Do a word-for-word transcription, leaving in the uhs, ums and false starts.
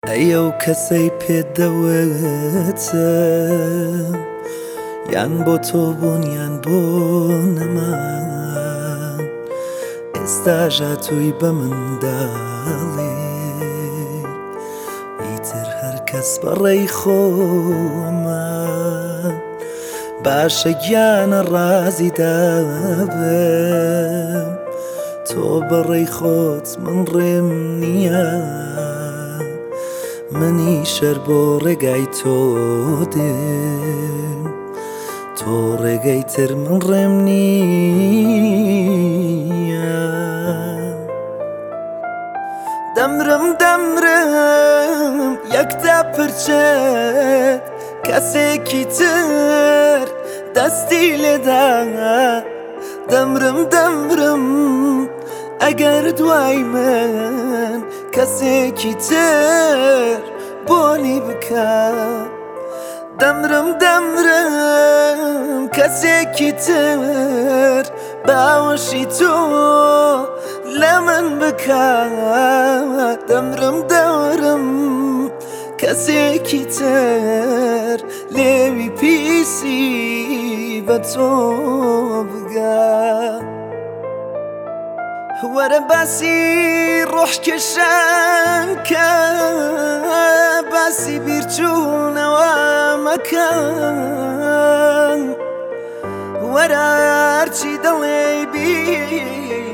ئەیە و کەسەی پێدەوێتە یان بۆ تۆ بوون یان بۆ نەمان ئێستاژە توی بە منداڵێ ئیتر هەرکەس بەڕێی خۆمان باشە گیانە ڕازی دابم تۆ بەڕێی خۆت من ڕێم نییە منی شەر بۆ ڕێگای تۆ دێم تۆ ڕێگەی تر من ڕێم نییە دەمرم دەمرم یەکتا پرچێت کەسێکی تر دەستی لێدا دەمرم دەمرم ئەگەر دوای من کەسێکی تر بۆنی بکە دەمرم دەمرم کەسێکی تر باوەشی تۆ لە من بکە دەمرم دەمرم کەسێکی تر لێوی پیسی بە تۆ بگە وەرە باسی ڕۆحکێشان کە باسی بیرچوونەوە مەکە وەرە هەرچی دڵێ بیر